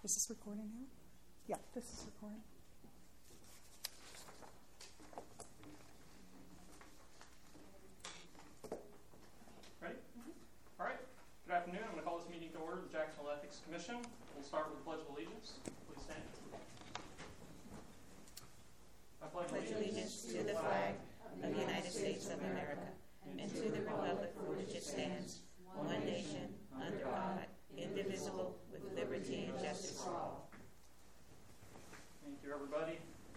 Is this recording now? Yeah, this is recording. Ready? All right. Good afternoon. I'm going to call this meeting to order, the Jacksonville Ethics Commission. We'll start with the Pledge of Allegiance. Please stand. I pledge allegiance to the flag of the United States of America and to the republic for which it stands, one nation, under God, indivisible, with liberty and justice for all. Thank you, everybody.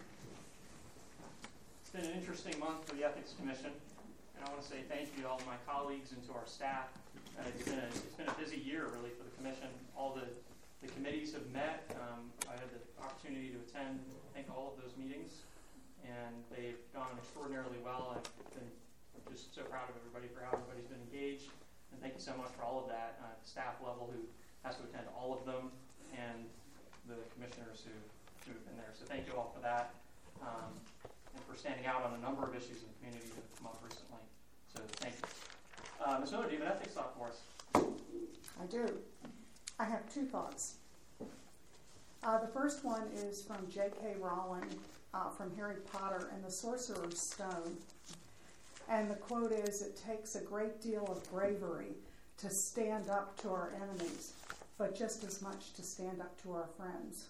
It's been an interesting month for the Ethics Commission, and I want to say thank you to all of my colleagues and to our staff. It's been a busy year, really, for the Commission. All the committees have met. I had the opportunity to attend, I think, all of those meetings, and they've gone extraordinarily well. I've been just so proud of everybody for how everybody's been engaged, and thank you so much for all of that at the staff level who has to attend all of them, and the commissioners who have been there. So thank you all for that, and for standing out on a number of issues in the community that have come up recently. So thank you. Ms. Miller, do you have an ethics thought for us? I do. I have two thoughts. The first one is from J.K. Rowling from Harry Potter and the Sorcerer's Stone. And the quote is, "It takes a great deal of bravery to stand up to our enemies, but just as much to stand up to our friends."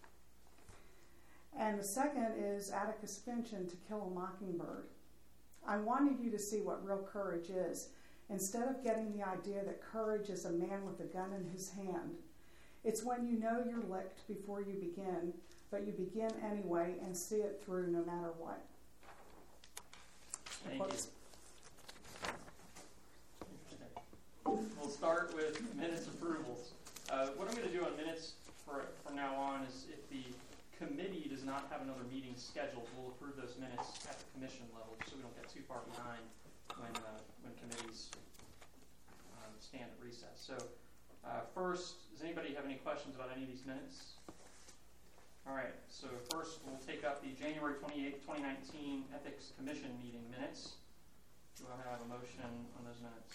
And the second is Atticus Finch in To Kill a Mockingbird. I wanted you to see what real courage is, instead of getting the idea that courage is a man with a gun in his hand. It's when you know you're licked before you begin, but you begin anyway and see it through no matter what. Thank you. Interesting. We'll start with minutes approvals. What I'm going to do on minutes from now on is, if the committee does not have another meeting scheduled, we'll approve those minutes at the commission level, so we don't get too far behind when committees stand at recess. So first, does anybody have any questions about any of these minutes? All right, so first we'll take up the January 28th, 2019 Ethics Commission meeting minutes. Do I have a motion on those minutes?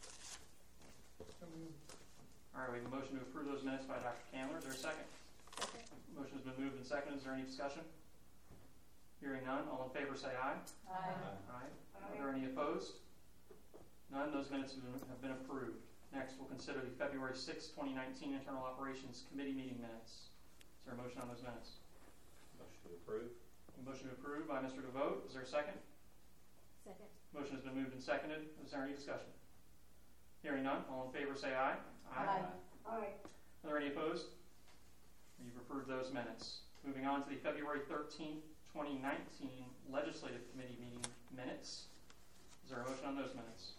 All right, we have a motion to approve those minutes by Dr. Candler. Is there a second? Motion has been moved and seconded. Is there any discussion? Hearing none, all in favor say aye. Aye. Aye. Are there any opposed? None. Those minutes have been approved. Next, we'll consider the February 6, 2019 Internal Operations Committee meeting minutes. Is there a motion on those minutes? Motion to approve. A motion to approve by Mr. DeVote. Is there a second? Second. Motion has been moved and seconded. Is there any discussion? Hearing none, all in favor say aye. Aye. Aye. Are there any opposed? You've approved those minutes. Moving on to the February 13th, 2019 Legislative Committee meeting minutes. Is there a motion on those minutes?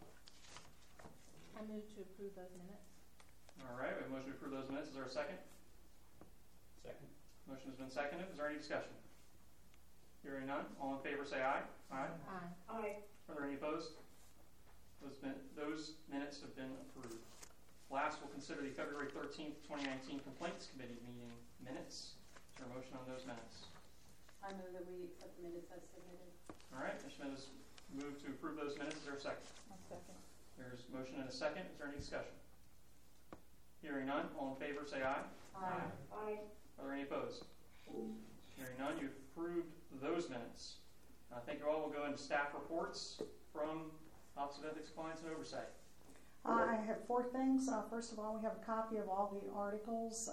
I move to approve those minutes. All right, we have a motion to approve those minutes. Is there a second? Second. Motion has been seconded. Is there any discussion? Hearing none, all in favor say aye. Aye. Aye. Aye. Are there any opposed? Those minutes have been approved. Last, we'll consider the February 13th, 2019 Complaints Committee meeting minutes. Is there a motion on those minutes? I move that we accept the minutes as submitted. All right, Ms. Schmidt has moved to approve those minutes. Is there a second? I'll second. There's a motion and a second. Is there any discussion? Hearing none, all in favor say aye. Aye. Aye. Are there any opposed? Hearing none, you've approved those minutes. Thank you all. We'll go into staff reports from Office of Ethics, Compliance, and Oversight. I have four things. First of all, we have a copy of all the articles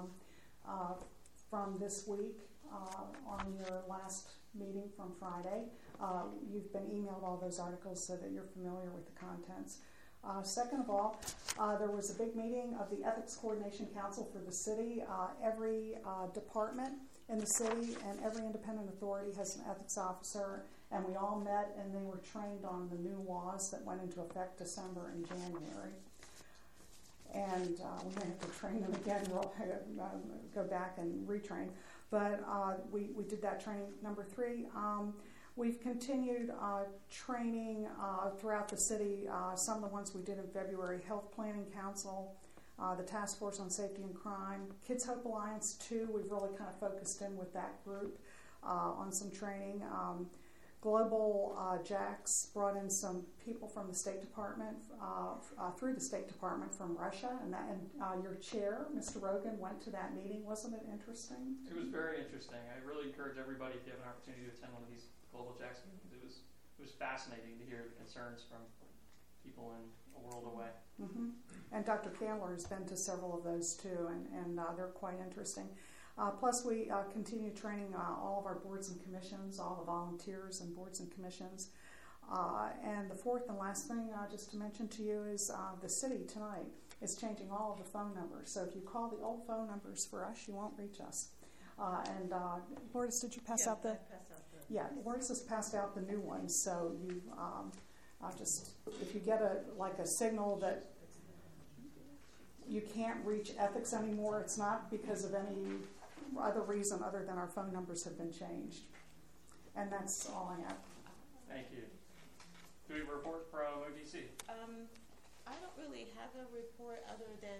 from this week on your last meeting from Friday. You've been emailed all those articles so that you're familiar with the contents. Second of all, there was a big meeting of the Ethics Coordination Council for the city. Every department in the city and every independent authority has an ethics officer, and we all met and they were trained on the new laws that went into effect December and January. And we may have to train them again. We'll go back and retrain. But we did that training. Number 3, we've continued training throughout the city. Some of the ones we did in February: Health Planning Council, the Task Force on Safety and Crime, Kids Hope Alliance 2. We've really kind of focused in with that group on some training. Global Jacks brought in some people from the State Department, through the State Department from Russia, and your chair, Mr. Rogan, went to that meeting. Wasn't it interesting? It was very interesting. I really encourage everybody, if you have an opportunity to attend one of these Global Jacks meetings, it was fascinating to hear the concerns from people in a world away. Mm-hmm. And Dr. Candler has been to several of those too, and they're quite interesting. Plus, we continue training all of our boards and commissions, all the volunteers and boards and commissions. And the fourth and last thing, just to mention to you, is the city tonight is changing all of the phone numbers. So if you call the old phone numbers for us, you won't reach us. And Lourdes, did you pass out the? Yeah, Lourdes has passed out the new ones. So you just, if you get a signal that you can't reach ethics anymore, it's not because of any other reason other than our phone numbers have been changed. And that's all I have. Thank you. Do we have a report from OGC? I don't really have a report other than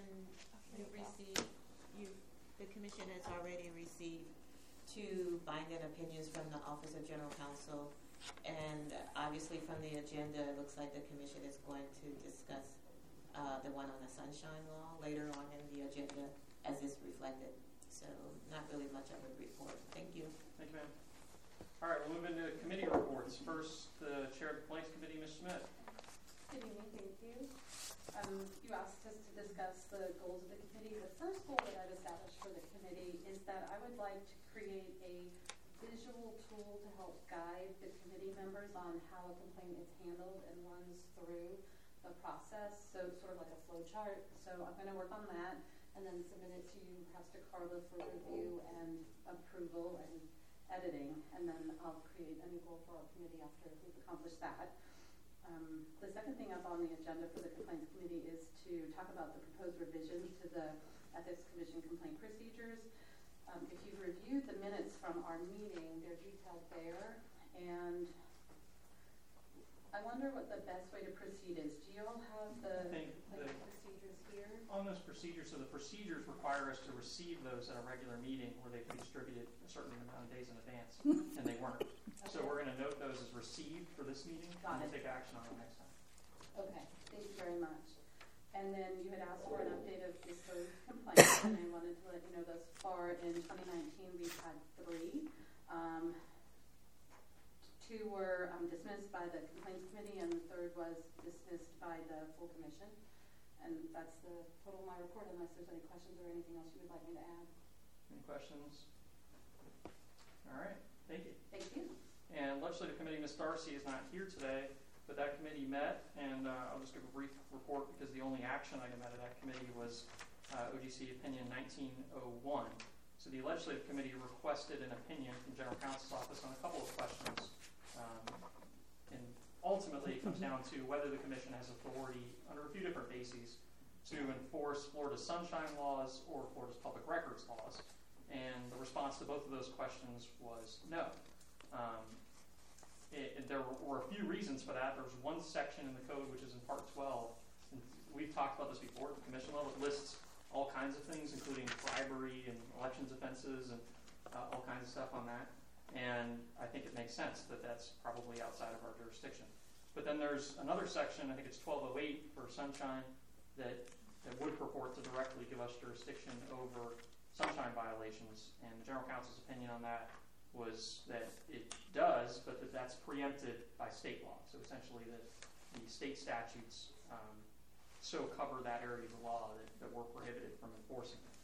the commission has already received 2 binding opinions from the Office of General Counsel, and obviously from the agenda, it looks like the commission is going to discuss the one on the Sunshine Law later on in the agenda as is reflected. So not really much of a report. Thank you. Thank you, ma'am. All right, we'll move into committee reports. First, the Chair of the Complaints Committee, Ms. Smith. Good evening, thank you. You asked us to discuss the goals of the committee. The first goal that I've established for the committee is that I would like to create a visual tool to help guide the committee members on how a complaint is handled and runs through the process, so sort of like a flow chart. So I'm going to work on that and then submit it to you, perhaps to Carla, for review and approval and editing, and then I'll create a new goal for our committee after we've accomplished that. The second thing up on the agenda for the Complaints Committee is to talk about the proposed revisions to the Ethics Commission complaint procedures. If you've reviewed the minutes from our meeting, they're detailed there, and I wonder what the best way to proceed is. Do you all have the procedures here? On those procedures, so the procedures require us to receive those at a regular meeting where they can be distributed a certain amount of days in advance, and they weren't. Okay. So we're going to note those as received for this meeting, and we'll take action on them next time. Okay, thank you very much. And then you had asked for an update of disclosed complaints, and I wanted to let you know thus far in 2019 we've had 3. 2 were dismissed by the Complaints Committee, and the 3rd was dismissed by the full commission. And that's the total of my report, unless there's any questions or anything else you would like me to add. Any questions? All right, thank you. Thank you. And Legislative Committee, Ms. Darcy is not here today, but that committee met, and I'll just give a brief report because the only action item out of that committee was OGC Opinion 1901. So the Legislative Committee requested an opinion from General Counsel's Office on a couple of questions. And ultimately, it comes down to whether the Commission has authority under a few different bases to enforce Florida's sunshine laws or Florida's public records laws. And the response to both of those questions was no. There were a few reasons for that. There was one section in the code, which is in Part 12. And we've talked about this before at the Commission level. It lists all kinds of things, including bribery and elections offenses and all kinds of stuff on that. And I think it makes sense that that's probably outside of our jurisdiction. But then there's another section, I think it's 1208 for sunshine, that would purport to directly give us jurisdiction over sunshine violations. And the General Counsel's opinion on that was that it does, but that's preempted by state law. So essentially the state statutes so cover that area of the law that we're prohibited from enforcing it.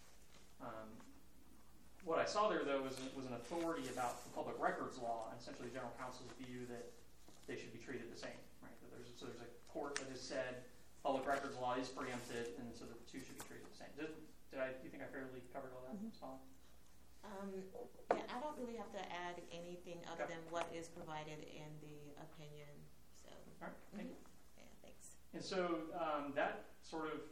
What I saw there, though, was an authority about the public records law, and essentially the General Counsel's view that they should be treated the same. Right? That there's a court that has said public records law is preempted, and so the two should be treated the same. Do you think I fairly covered all that? Yeah, I don't really have to add anything other than what is provided in the opinion. So. All right. Thank you. Yeah, thanks. And so that's sort of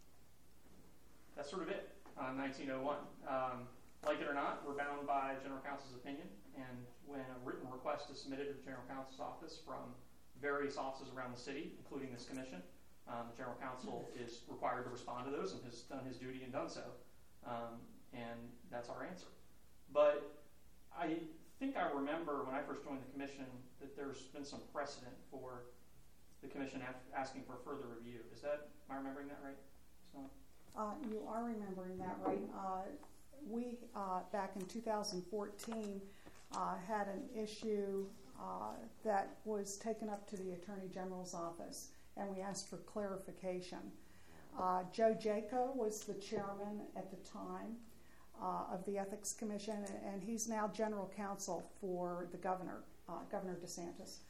it on 1901. Like it or not, we're bound by General Counsel's opinion, and when a written request is submitted to the General Counsel's office from various offices around the city, including this commission, the General Counsel is required to respond to those and has done his duty and done so, and that's our answer. But I think I remember when I first joined the commission that there's been some precedent for the commission asking for further review. Am I remembering that right? You are remembering that right. We, back in 2014, had an issue that was taken up to the Attorney General's office, and we asked for clarification. Joe Jaco was the chairman at the time of the Ethics Commission, and he's now general counsel for the governor, Governor DeSantis.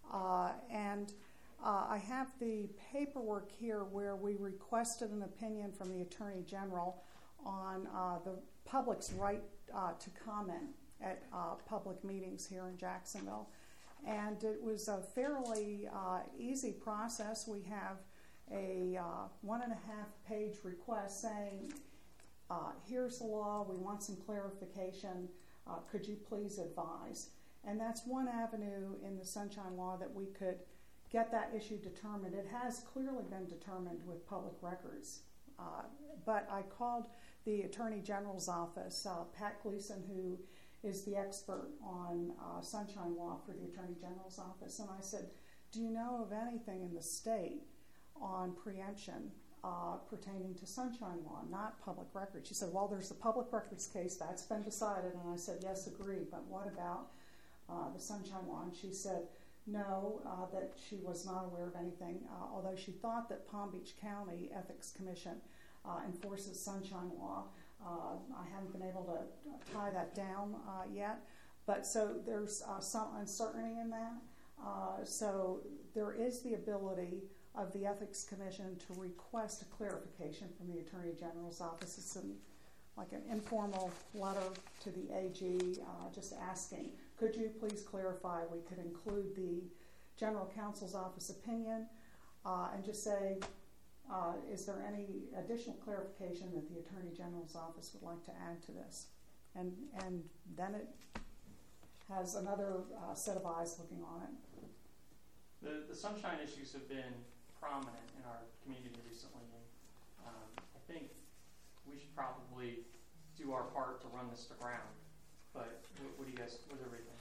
I have the paperwork here where we requested an opinion from the Attorney General on the public's right to comment at public meetings here in Jacksonville. And it was a fairly easy process. We have a 1.5-page request saying, here's the law, we want some clarification, could you please advise? And that's one avenue in the Sunshine Law that we could get that issue determined. It has clearly been determined with public records. But I called the Attorney General's office, Pat Gleason, who is the expert on Sunshine Law for the Attorney General's office, and I said, do you know of anything in the state on preemption pertaining to Sunshine Law, not public records? She said, well, there's the public records case, that's been decided. And I said, yes, agreed, but what about the Sunshine Law? And she said, no, that she was not aware of anything, although she thought that Palm Beach County Ethics Commission enforces Sunshine Law. I haven't been able to tie that down yet, but so there's some uncertainty in that. So there is the ability of the Ethics Commission to request a clarification from the Attorney General's office. It's like an informal letter to the AG, just asking, could you please clarify? We could include the General Counsel's office opinion and just say, is there any additional clarification that the Attorney General's office would like to add to this? And then it has another set of eyes looking on it. The sunshine issues have been prominent in our community recently, and I think we should probably do our part to run this to ground. But what do everybody think?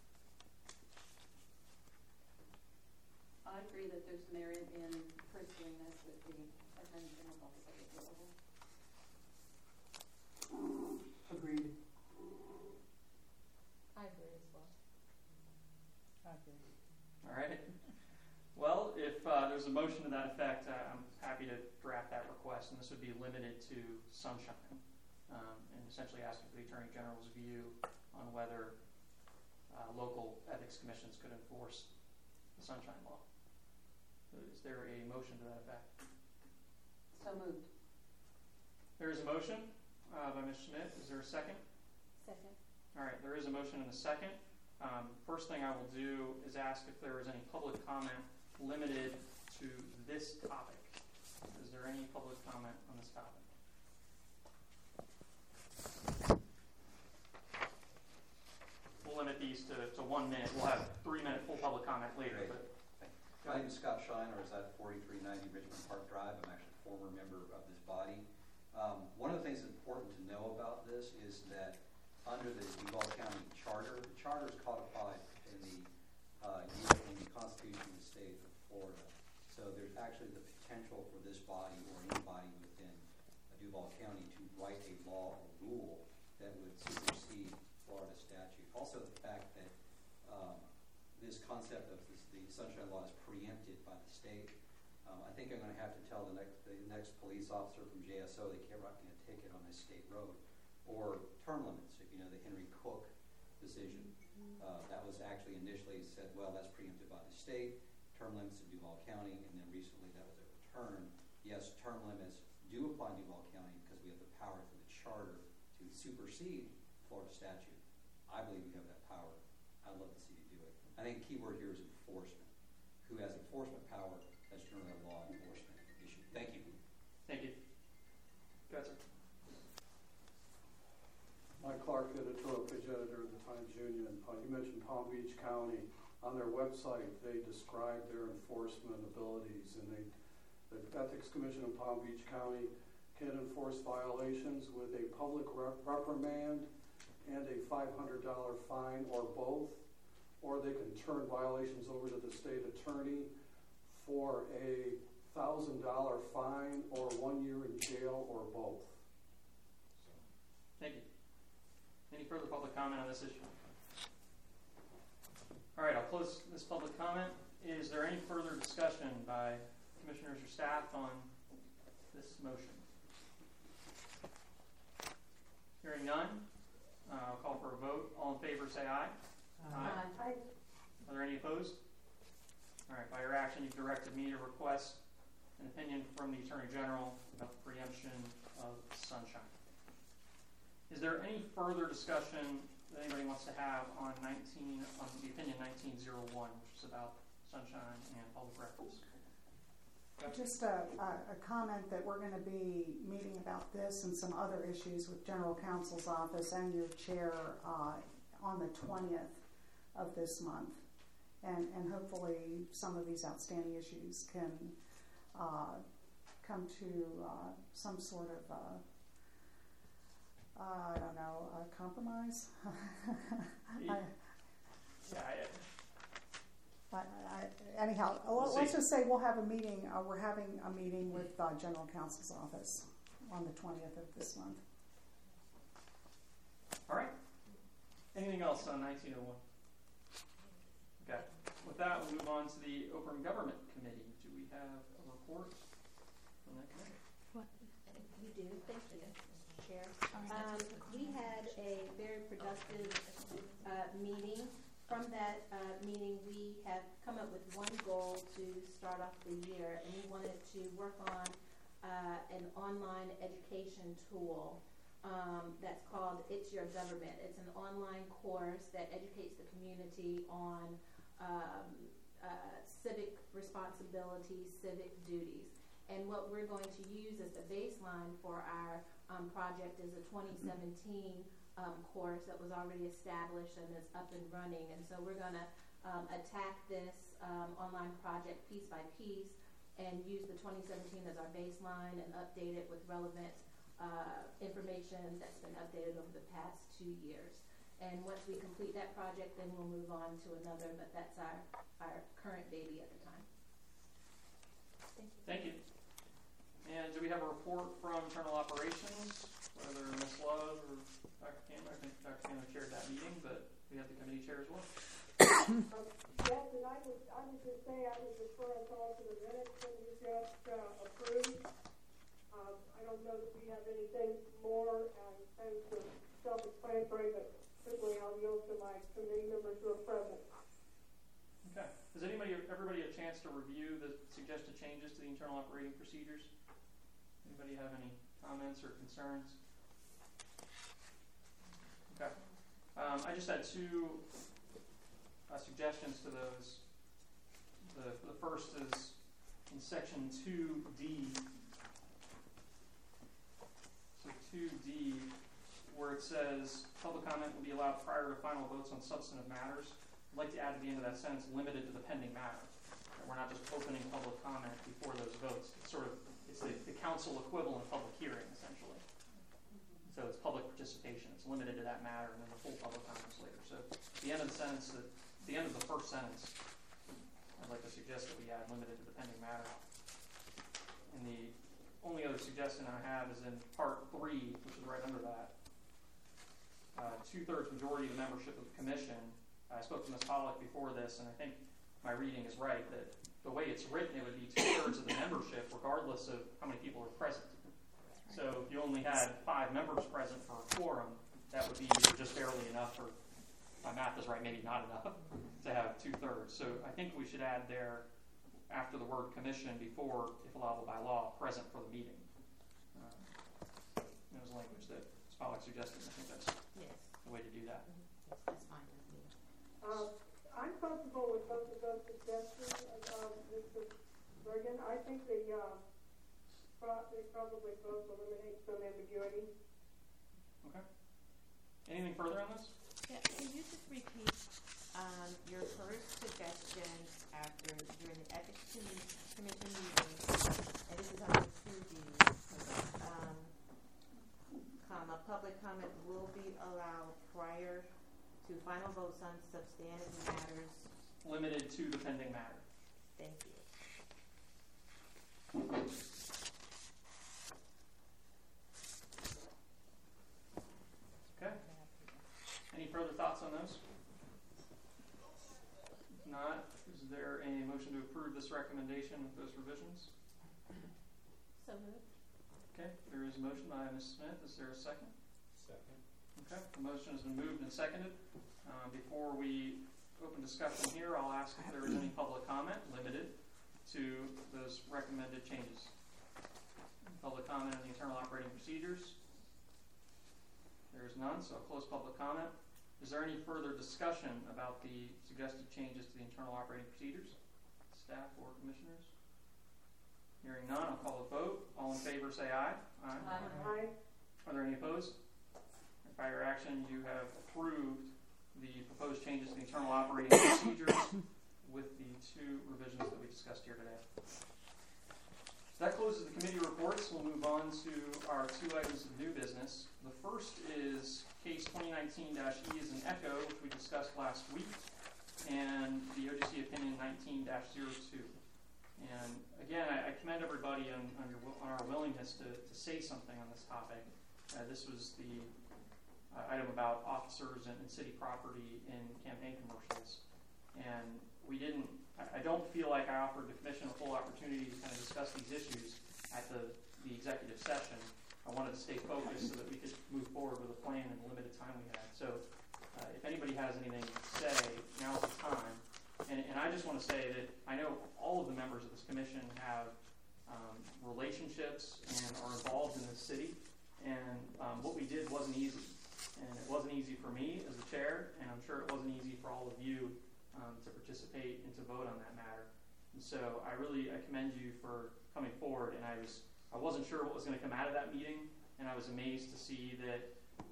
I agree that there's merit in pursuing this with the Attorney General's office at the level. Agreed. I agree as well. I agree. All right. Well, if there's a motion to that effect, I'm happy to draft that request, and this would be limited to sunshine, and essentially asking for the Attorney General's view on whether local ethics commissions could enforce the Sunshine Law. Is there a motion to that effect? So moved. There is a motion by Ms. Schmidt. Is there a second? Second. All right, there is a motion and a second. First thing I will do is ask if there is any public comment limited to this topic. Is there any public comment on this topic? We'll limit these to 1 minute. We'll have 3-minute full public comment later. Great. But My name is Scott Shiner. I was at 4390 Richmond Park Drive. I'm actually a former member of this body. One of the things that's important to know about this is that under the Duval County Charter, the charter is codified in the Constitution of the state of Florida. So there's actually the potential for this body or anybody within Duval County to write a law or rule that would supersede Florida statute. Also, the fact that this concept of the Sunshine Law is preempted by the state. I think I'm going to have to tell the next police officer from JSO they can't write me a ticket on this state road. Or term limits, if you know the Henry Cook decision. That was actually initially said, well, that's preempted by the state. Term limits in Duval County, and then recently that was overturned. Yes, term limits do apply in Duval County because we have the power for the charter to supersede Florida statute. I believe we have that power. I'd love to see you do it. I think the key word here is enforcement. Who has enforcement power? That's generally a law enforcement issue. Thank you. thank you. Go ahead, sir. Mike Clark, editorial page editor of the Times Union. You mentioned Palm Beach County. On their website, they describe their enforcement abilities, and the Ethics Commission in Palm Beach County can enforce violations with a public reprimand and a $500 fine, or both, or they can turn violations over to the state attorney for a $1,000 fine or 1 year in jail, or both. Thank you. Any further public comment on this issue? All right, I'll close this public comment. Is there any further discussion by commissioners or staff on this motion? Hearing none, I'll call for a vote. All in favor, say aye. Aye. Are there any opposed? All right, by your action, you've directed me to request an opinion from the Attorney General about the preemption of sunshine. Is there any further discussion that anybody wants to have on the opinion 1901, which is about sunshine and public records? Just a comment that we're going to be meeting about this and some other issues with General Counsel's office and your chair on the 20th of this month. And hopefully some of these outstanding issues can come to some sort of, I don't know, a compromise? Anyhow, let's just say we'll have a meeting. We're having a meeting with General Counsel's office on the 20th of this month. All right. Anything else on 1901? Okay. With that, we'll move on to the Open Government Committee. Do we have a report from that committee? You do. Thank you, Chair. We had a very productive meeting. From that meeting, we have come up with one goal to start off the year, and we wanted to work on an online education tool that's called It's Your Government. It's an online course that educates the community on civic responsibilities, civic duties. And what we're going to use as the baseline for our project is a 2017 course that was already established and is up and running. And so we're going to attack this online project piece by piece and use the 2017 as our baseline and update it with relevant information that's been updated over the past 2 years. And once we complete that project, then we'll move on to another, but that's our current baby at the time. Thank you. Thank you. And do we have a report from internal operations, whether Ms. Love or Dr. Candler? I think Dr. Candler chaired that meeting, but we have the committee chair as well. Yes, and I would just say I would refer us all to the minutes that you just approved. I don't know that we have anything more as self-explanatory, but certainly I'll yield to my committee members who are present. Okay. Has everybody a chance to review the suggested changes to the internal operating procedures? Anybody have any comments or concerns? Okay. I just had two suggestions to those. The first is in section 2D. So 2D, where it says public comment will be allowed prior to final votes on substantive matters. I'd like to add at the end of that sentence, limited to the pending matter. And we're not just opening public comment before those votes. It's the council equivalent of public hearing, essentially. So it's public participation. It's limited to that matter, and then the full public comments later. So at the end of the sentence, the end of the first sentence, I'd like to suggest that we add limited to the pending matter. And the only other suggestion I have is in part 3, which is right under that. 2/3 majority of the membership of the commission. I spoke to Ms. Pollock before this, and I think my reading is right, that the way it's written, it would be 2/3 of the membership, regardless of how many people are present. So if you only had 5 members present for a quorum, that would be just barely enough, or my math is right, maybe not enough, to have 2/3. So I think we should add there, after the word commission, before, if allowable by law, present for the meeting. That was language that Ms. Pollock suggested. I think that's the way to do that. Yes, that's fine with me. I'm comfortable with both of those suggestions, Mr. Bergen. I think they probably both eliminate some ambiguity. Okay. Anything further on this? Yeah, can you just repeat your first suggestion during the Ethics Commission meeting, and this is under 2D, comma, public comment will be allowed prior to final votes on substantive matters. Limited to the pending matter. Thank you. Okay. Any further thoughts on those? If not, is there a motion to approve this recommendation with those revisions? So moved. Okay, there is a motion by Ms. Smith. Is there a second? Second. Okay, the motion has been moved and seconded. Before we open discussion here, I'll ask if there is any public comment limited to those recommended changes. Public comment on the internal operating procedures? There is none, so I'll close public comment. Is there any further discussion about the suggested changes to the internal operating procedures? Staff or commissioners? Hearing none, I'll call a vote. All in favor say aye. Aye. Aye. Are there any opposed? By your action, you have approved the proposed changes to the internal operating procedures with the 2 revisions that we discussed here today. So that closes the committee reports. We'll move on to our 2 items of new business. The first is case 2019-E as an echo, which we discussed last week, and the OGC opinion 19-02. And again, I commend everybody on our willingness to say something on this topic. This was the item about officers and city property in campaign commercials. And I don't feel like I offered the commission a full opportunity to kind of discuss these issues at the executive session. I wanted to stay focused so that we could move forward with a plan in the limited time we had. So if anybody has anything to say, now's the time. And I just want to say that I know all of the members of this commission have relationships and are involved in this city. And what we did wasn't easy. And it wasn't easy for me as the chair, and I'm sure it wasn't easy for all of you to participate and to vote on that matter. And so I commend you for coming forward. And I wasn't sure what was going to come out of that meeting, and I was amazed to see that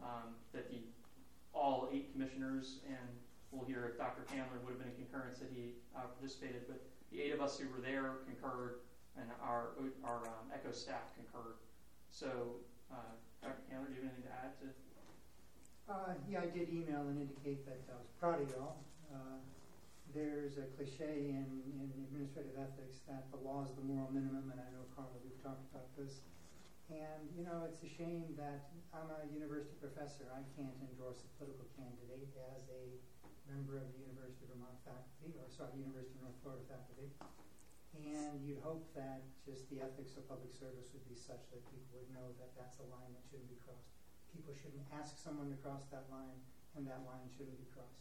all 8 commissioners, and we'll hear if Dr. Candler would have been in concurrence that he participated, but the 8 of us who were there concurred, and our ECHO staff concurred. So, Dr. Candler, do you have anything to add to? Yeah, I did email and indicate that I was proud of y'all. There's a cliche in administrative ethics that the law is the moral minimum, and I know, Carla, we've talked about this. And, it's a shame that I'm a university professor. I can't endorse a political candidate as a member of the University of Vermont faculty, University of North Florida faculty. And you'd hope that just the ethics of public service would be such that people would know that that's a line that shouldn't be crossed. People shouldn't ask someone to cross that line, and that line shouldn't be crossed.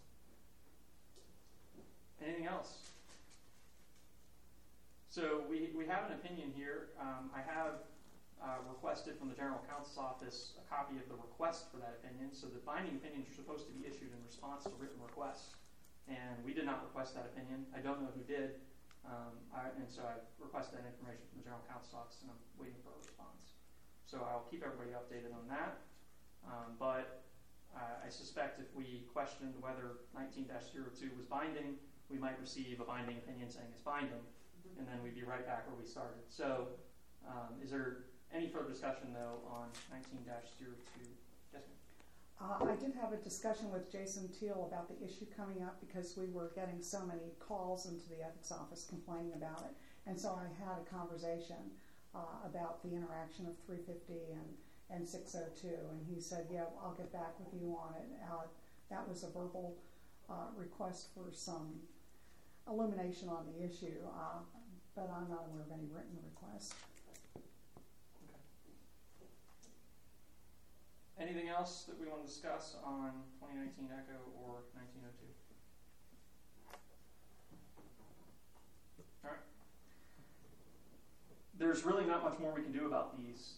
Anything else? So we have an opinion here. I have requested from the General Counsel's Office a copy of the request for that opinion. So the binding opinions are supposed to be issued in response to written requests. And we did not request that opinion. I don't know who did. And so I've requested that information from the General Counsel's Office, and I'm waiting for a response. So I'll keep everybody updated on that. But I suspect if we questioned whether 19-02 was binding, we might receive a binding opinion saying it's binding, and then we'd be right back where we started. So is there any further discussion, though, on 19-02? Yes, ma'am. I did have a discussion with Jason Teal about the issue coming up because we were getting so many calls into the ethics office complaining about it. And so I had a conversation about the interaction of 350 and 602. And he said, yeah, I'll get back with you on it. That was a verbal request for some illumination on the issue, but I'm not aware of any written request. Anything else that we want to discuss on 2019 ECHO or 1902? All right. There's really not much more we can do about these.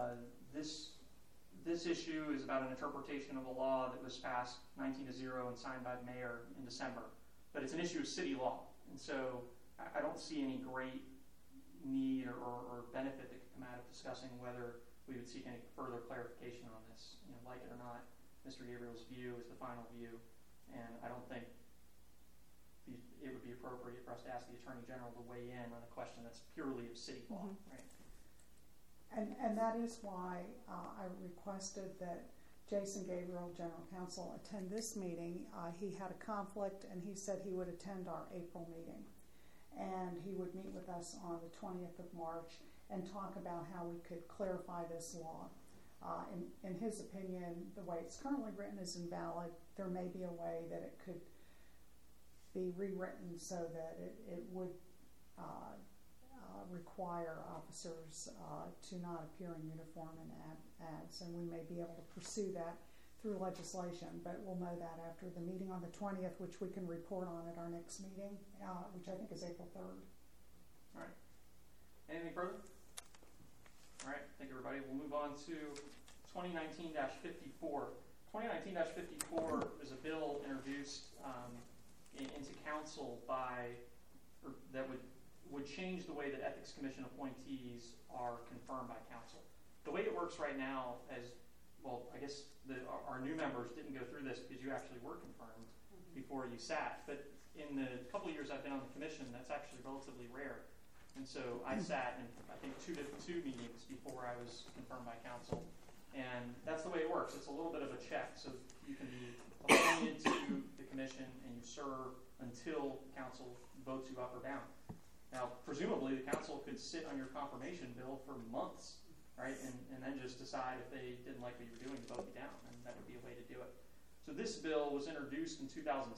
This issue is about an interpretation of a law that was passed 19-0 and signed by the mayor in December. But it's an issue of city law. And so I don't see any great need or benefit that could come out of discussing whether we would seek any further clarification on this. Like it or not, Mr. Gabriel's view is the final view, and I don't think it would be appropriate for us to ask the Attorney General to weigh in on a question that's purely of city law, right? And that is why I requested that Jason Gabriel, General Counsel, attend this meeting. He had a conflict, and he said he would attend our April meeting. And he would meet with us on the 20th of March and talk about how we could clarify this law. In his opinion, the way it's currently written is invalid. There may be a way that it could be rewritten so that it would require officers to not appear in uniform in ads, and we may be able to pursue that through legislation, but we'll know that after the meeting on the 20th, which we can report on at our next meeting, which I think is April 3rd. All right. Anything further? All right. Thank you, everybody. We'll move on to 2019-54. 2019-54 is a bill introduced into council that would change the way that Ethics Commission appointees are confirmed by council. The way it works right now, I guess our new members didn't go through this because you actually were confirmed before you sat. But in the couple of years I've been on the commission, that's actually relatively rare. And so I sat in, I think, two meetings before I was confirmed by council. And that's the way it works. It's a little bit of a check. So you can be appointed to the commission and you serve until council votes you up or down. Now, presumably, the council could sit on your confirmation bill for months, right, and then just decide if they didn't like what you were doing to vote you down, and that would be a way to do it. So this bill was introduced in 2017,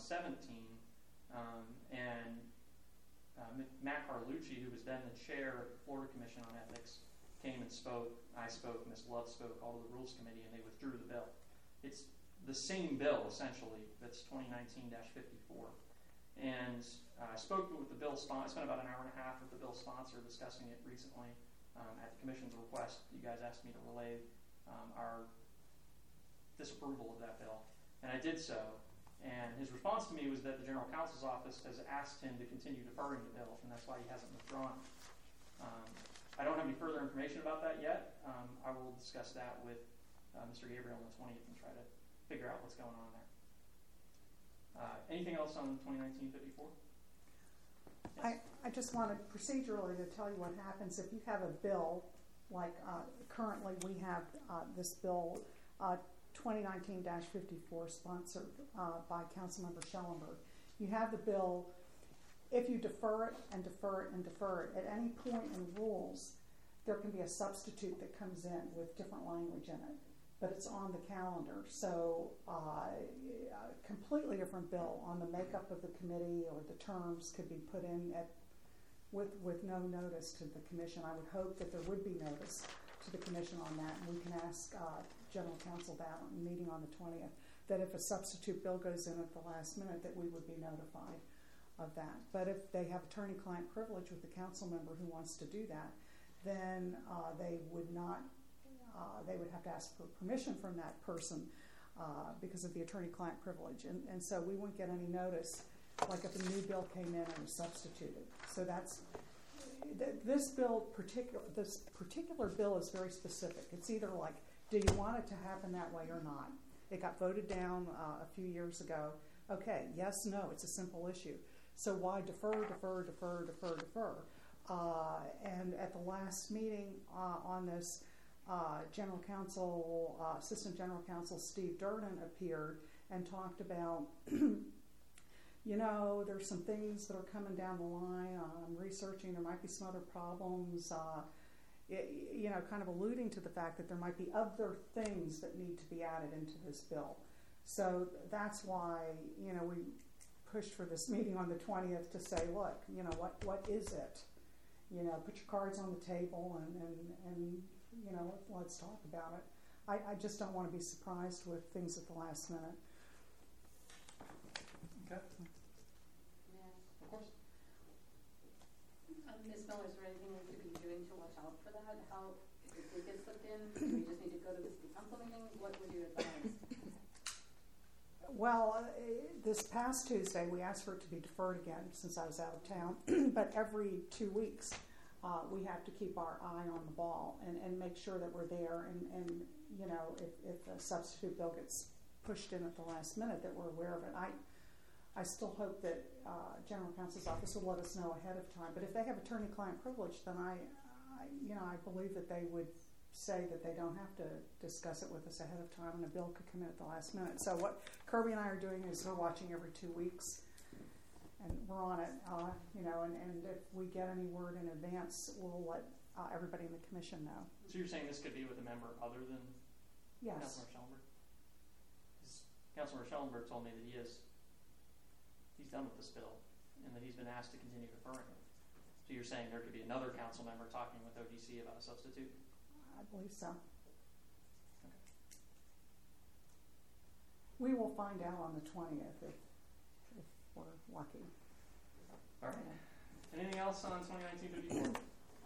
and Matt Carlucci, who was then the chair of the Florida Commission on Ethics, came and spoke. I spoke, Ms. Love spoke, all of the Rules Committee, and they withdrew the bill. It's the same bill, essentially, that's 2019-54. And I spoke with the bill sponsor. I spent about an hour and a half with the bill sponsor discussing it recently at the commission's request. You guys asked me to relay our disapproval of that bill, and I did so. And his response to me was that the General Counsel's office has asked him to continue deferring the bill, and that's why he hasn't withdrawn. I don't have any further information about that yet. I will discuss that with Mr. Gabriel on the 20th and try to figure out what's going on there. Anything else on 2019-54? Yes. I just wanted procedurally to tell you what happens if you have a bill, like currently we have this bill 2019-54 sponsored by Councilmember Schellenberg. You have the bill. If you defer it and defer it and defer it, at any point in rules, there can be a substitute that comes in with different language in it. But it's on the calendar. So a completely different bill on the makeup of the committee or the terms could be put in with no notice to the commission. I would hope that there would be notice to the commission on that, and we can ask General Counsel that on the meeting on the 20th, that if a substitute bill goes in at the last minute, that we would be notified of that. But if they have attorney-client privilege with the council member who wants to do that, then they would not. They would have to ask for permission from that person because of the attorney-client privilege. And so we wouldn't get any notice, like if a new bill came in and was substituted. So this particular bill is very specific. It's either like, do you want it to happen that way or not? It got voted down a few years ago. Okay, yes, no, it's a simple issue. So why defer? And at the last meeting on this, General Counsel, Assistant General Counsel Steve Durden appeared and talked about, there's some things that are coming down the line. I'm researching. There might be some other problems. Kind of alluding to the fact that there might be other things that need to be added into this bill. So that's why, we pushed for this meeting on the 20th to say, look, what is it? Put your cards on the table and let's talk about it. I just don't want to be surprised with things at the last minute. Okay. Yeah. Of course. Ms. Miller, is there anything we could be doing to watch out for that? How, if it gets slipped in, do we just need to go to the city council meeting? What would you advise? Well, this past Tuesday, we asked for it to be deferred again since I was out of town, but every 2 weeks, we have to keep our eye on the ball and make sure that we're there. And if a substitute bill gets pushed in at the last minute, that we're aware of it. I still hope that General Counsel's office will let us know ahead of time. But if they have attorney-client privilege, then I believe that they would say that they don't have to discuss it with us ahead of time, and a bill could come in at the last minute. So what Kirby and I are doing is we're watching every 2 weeks, and we're on it, and if we get any word in advance, we'll let everybody in the commission know. So you're saying this could be with a member other than Yes. Councilmember Schellenberg? Councilmember Schellenberg told me that he's done with this bill and that he's been asked to continue deferring it. So you're saying there could be another council member talking with ODC about a substitute? I believe so. Okay. We will find out on the 20th if we're lucky. All right. Anything else on 2019-54?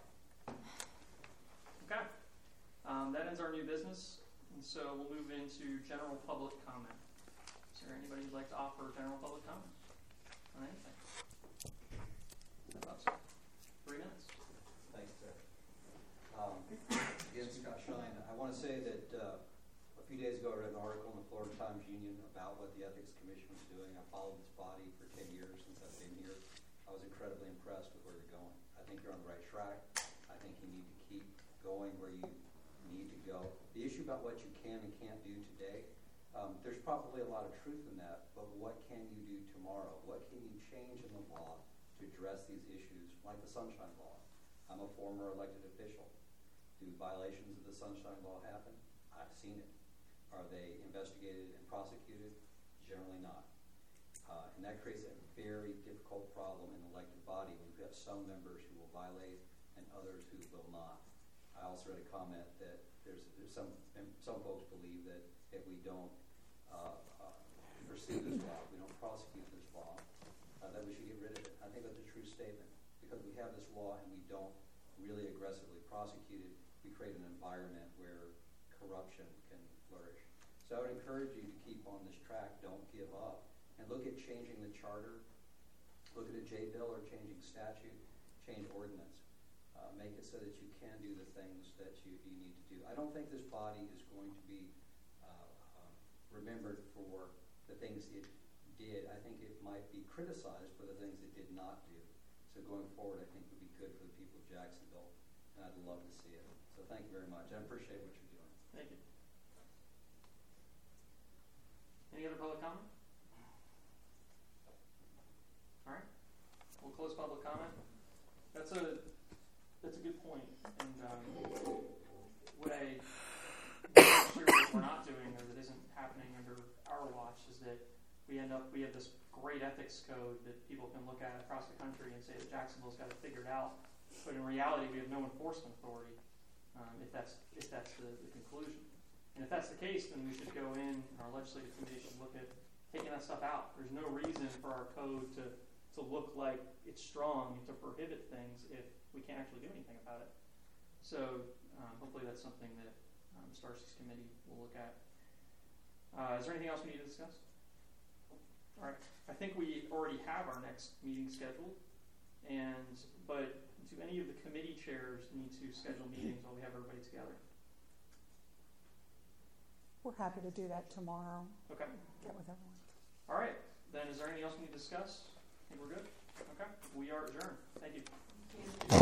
Okay. That ends our new business, and so we'll move into general public comment. Is there anybody who'd like to offer general public comment on anything? How about so? 3 minutes. Thanks, sir. Again, Scott Shine. I want to say that a few days ago I read an article in the Florida Times-Union about what the Ethics Commission was doing. I followed this body for 10 years since I've been here. I was incredibly impressed with where you're going. I think you're on the right track. I think you need to keep going where you need to go. The issue about what you can and can't do today, there's probably a lot of truth in that, but what can you do tomorrow? What can you change in the law to address these issues, like the Sunshine Law? I'm a former elected official. Do violations of the Sunshine Law happen? I've seen it. Are they investigated and prosecuted? Generally not. And that creates a very difficult problem in the elected body when you have some members who will violate and others who will not. I also read a comment that there's some folks believe that if we don't pursue this law, we don't prosecute this law, that we should get rid of it. I think that's a true statement. Because we have this law and we don't really aggressively prosecute it, we create an environment where corruption can flourish. So I would encourage you to keep on this track. Don't give up. And look at changing the charter. Look at a J-bill or changing statute. Change ordinance. Make it so that you can do the things that you need to do. I don't think this body is going to be remembered for the things it did. I think it might be criticized for the things it did not do. So going forward, I think would be good for the people of Jacksonville, and I'd love to see it. So thank you very much. I appreciate what you're doing. Thank you. Any other public comment? All right. We'll close public comment. That's a good point. And what I'm sure that we're not doing, or that isn't happening under our watch, is that we have this great ethics code that people can look at across the country and say that Jacksonville's got it figured out. But in reality, we have no enforcement authority, if that's the conclusion. And if that's the case, then we should go in, our legislative committee should look at taking that stuff out. There's no reason for our code to look like it's strong and to prohibit things if we can't actually do anything about it. So hopefully that's something that the Starseeds Committee will look at. Is there anything else we need to discuss? All right. I think we already have our next meeting scheduled, but do any of the committee chairs need to schedule meetings while we have everybody together? We're happy to do that tomorrow. Okay. Get with everyone. All right. Then is there anything else we need to discuss? I think we're good. Okay. We are adjourned. Thank you.